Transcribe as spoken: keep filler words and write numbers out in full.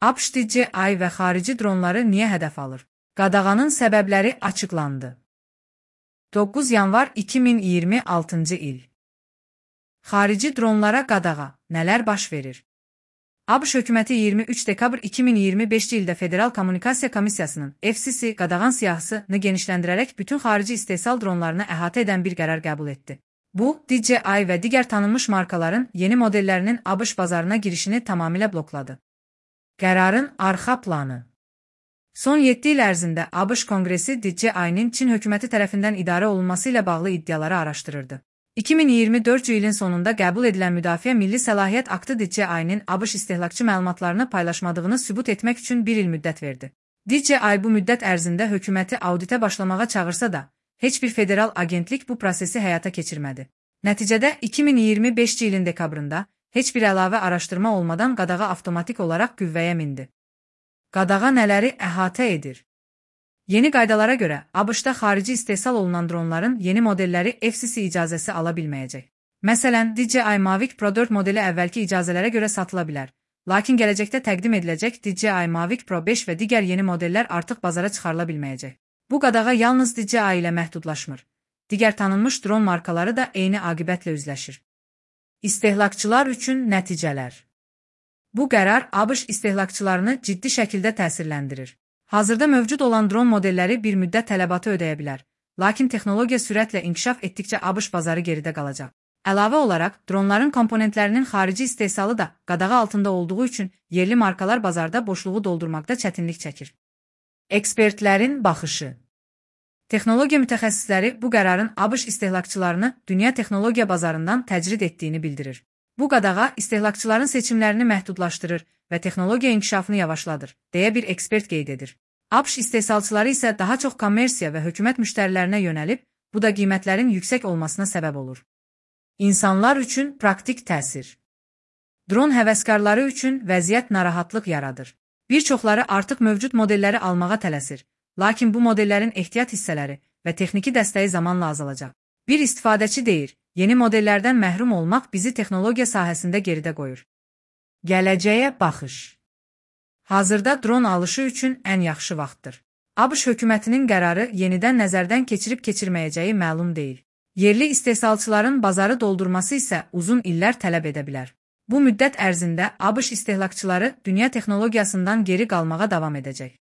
ABŞ D C I və xarici dronları niyə hədəf alır? Qadağanın səbəbləri açıqlandı. doqquz yanvar iki min iyirmi altıncı il. Xarici dronlara qadağa nələr baş verir? ABŞ hökuməti iyirmi üç dekabr iki min iyirmi beşinci ildə Federal Kommunikasiya Komissiyasının F C C qadağan siyahısını genişləndirərək bütün xarici istehsal dronlarını əhatə edən bir qərar qəbul etdi. Bu, D C I və digər tanınmış markaların yeni modellərinin ABŞ bazarına girişini tamamilə blokladı. Qərarın arxa planı. Son yeddi il ərzində ABŞ Konqresi D C I-nin Çin hökuməti tərəfindən idarə olunması ilə bağlı iddiaları araşdırırdı. iki min iyirmi dördüncü ilin sonunda qəbul edilən Müdafiə Milli Səlahiyyət Aktı D C I-nin ABŞ istehlakçı məlumatlarını paylaşmadığını sübut etmək üçün bir il müddət verdi. D C I bu müddət ərzində hökuməti auditə başlamağa çağırsa da, heç bir federal agentlik bu prosesi həyata keçirmədi. Nəticədə iki min iyirmi beşinci ilin dekabrında heç bir əlavə araşdırma olmadan qadağa avtomatik olaraq qüvvəyə mindi. Qadağa nələri əhatə edir? Yeni qaydalara görə ABŞ-da xarici istehsal olunan dronların yeni modelləri F C C icazəsi ala bilməyəcək. Məsələn, D C I Mavic Pro dörd modeli əvvəlki icazələrə görə satıla bilər, lakin gələcəkdə təqdim ediləcək D C I Mavic Pro beş və digər yeni modellər artıq bazara çıxarıla bilməyəcək. Bu qadağa yalnız D C I ilə məhdudlaşmır. Digər tanınmış dron markaları da eyni aqibətlə üzləşir. İstehlakçılar üçün nəticələr. Bu qərar ABŞ istehlakçılarını ciddi şəkildə təsirləndirir. Hazırda mövcud olan dron modelləri bir müddət tələbatı ödəyə bilər, lakin texnologiya sürətlə inkişaf etdikcə ABŞ bazarı geridə qalacaq. Əlavə olaraq, dronların komponentlərinin xarici istehsalı da qadağa altında olduğu üçün yerli markalar bazarda boşluğu doldurmaqda çətinlik çəkir. Ekspertlərin baxışı. Texnologiya mütəxəssisləri bu qərarın ABŞ istehlakçılarını dünya texnologiya bazarından təcrid etdiyini bildirir. Bu qadağa istehlakçıların seçimlərini məhdudlaşdırır və texnologiya inkişafını yavaşladır, deyə bir ekspert qeyd edir. ABŞ istehsalçıları isə daha çox kommersiya və hökumət müştərilərinə yönəlib, bu da qiymətlərin yüksək olmasına səbəb olur. İnsanlar üçün praktik təsir. Dron həvəskarları üçün vəziyyət narahatlıq yaradır. Bir çoxları artıq mövcud modelləri almağa tələsir, lakin bu modellərin ehtiyat hissələri və texniki dəstəyi zamanla azalacaq. Bir istifadəçi deyir, yeni modellərdən məhrum olmaq bizi texnologiya sahəsində geridə qoyur. Gələcəyə baxış. Hazırda dron alışı üçün ən yaxşı vaxtdır. ABŞ hökumətinin qərarı yenidən nəzərdən keçirib keçirməyəcəyi məlum deyil. Yerli istehsalçıların bazarı doldurması isə uzun illər tələb edə bilər. Bu müddət ərzində ABŞ istehlakçıları dünya texnologiyasından geri qalmağa davam edəcək.